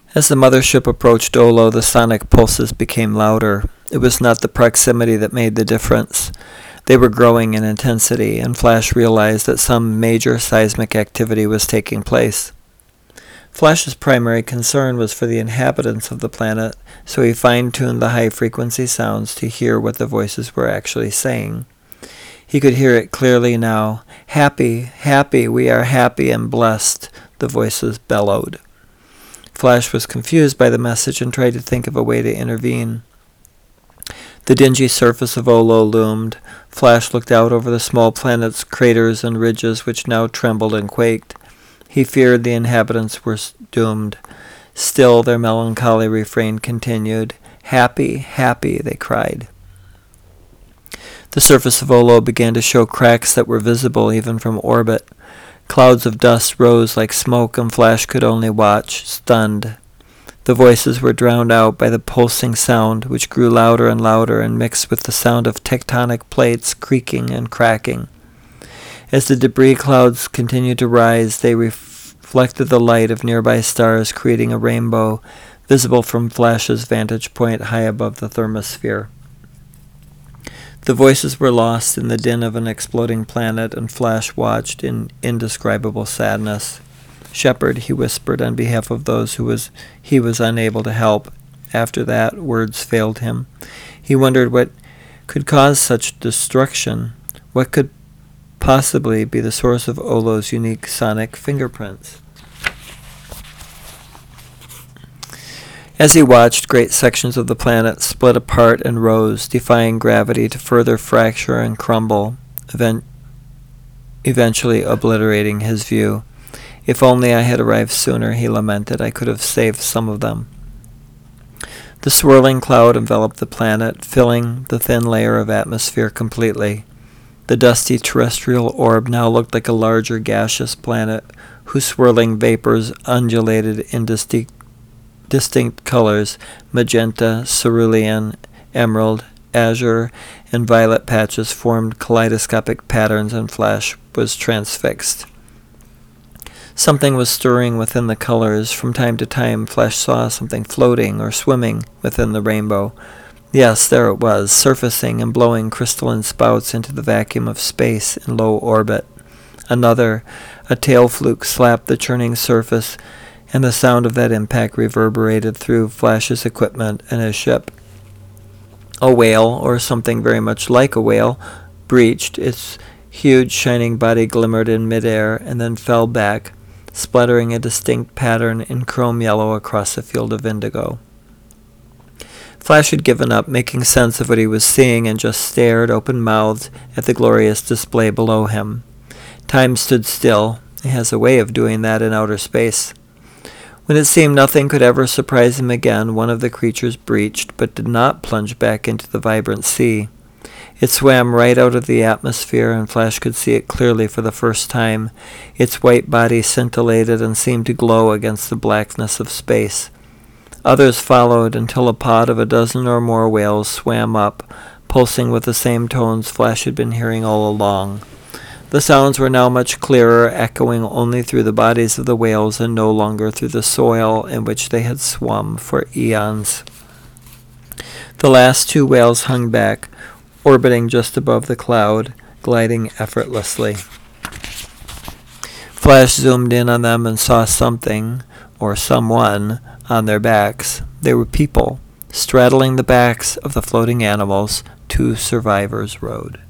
As the mothership approached Olo, the sonic pulses became louder. It was not the proximity that made the difference. They were growing in intensity, and Flash realized that some major seismic activity was taking place. Flash's primary concern was for the inhabitants of the planet, so he fine-tuned the high-frequency sounds to hear what the voices were actually saying. He could hear it clearly now. "Happy, happy, we are happy and blessed," the voices bellowed. Flash was confused by the message and tried to think of a way to intervene. The dingy surface of Olo loomed. Flash looked out over the small planet's craters and ridges which now trembled and quaked. He feared the inhabitants were doomed. Still their melancholy refrain continued. "Happy, happy," they cried. The surface of Olo began to show cracks that were visible even from orbit. Clouds of dust rose like smoke, and Flash could only watch, stunned. The voices were drowned out by the pulsing sound, which grew louder and louder and mixed with the sound of tectonic plates creaking and cracking. As the debris clouds continued to rise, they reflected the light of nearby stars, creating a rainbow, visible from Flash's vantage point high above the thermosphere. The voices were lost in the din of an exploding planet, and Flash watched in indescribable sadness. "Shepard," he whispered on behalf of those he was unable to help. After that, words failed him. He wondered what could cause such destruction. What could possibly be the source of Olo's unique sonic fingerprints? As he watched, great sections of the planet split apart and rose, defying gravity to further fracture and crumble, eventually obliterating his view. "If only I had arrived sooner," he lamented. "I could have saved some of them." The swirling cloud enveloped the planet, filling the thin layer of atmosphere completely. The dusty terrestrial orb now looked like a larger gaseous planet, whose swirling vapors undulated in distinct colors: magenta, cerulean, emerald, azure, and violet patches formed kaleidoscopic patterns, and Flash was transfixed. Something was stirring within the colors. From time to time, Flash saw something floating or swimming within the rainbow. Yes, there it was, surfacing and blowing crystalline spouts into the vacuum of space in low orbit. Another, a tail fluke, slapped the churning surface, and the sound of that impact reverberated through Flash's equipment and his ship. A whale, or something very much like a whale, breached. Its huge shining body glimmered in midair and then fell back, splattering a distinct pattern in chrome yellow across a field of indigo. Flash had given up making sense of what he was seeing and just stared open-mouthed at the glorious display below him. Time stood still. It has a way of doing that in outer space. When it seemed nothing could ever surprise him again, one of the creatures breached, but did not plunge back into the vibrant sea. It swam right out of the atmosphere, and Flash could see it clearly for the first time. Its white body scintillated and seemed to glow against the blackness of space. Others followed until a pod of a dozen or more whales swam up, pulsing with the same tones Flash had been hearing all along. The sounds were now much clearer, echoing only through the bodies of the whales and no longer through the soil in which they had swum for eons. The last two whales hung back, orbiting just above the cloud, gliding effortlessly. Flash zoomed in on them and saw something, or someone, on their backs. They were people. Straddling the backs of the floating animals, two survivors rode.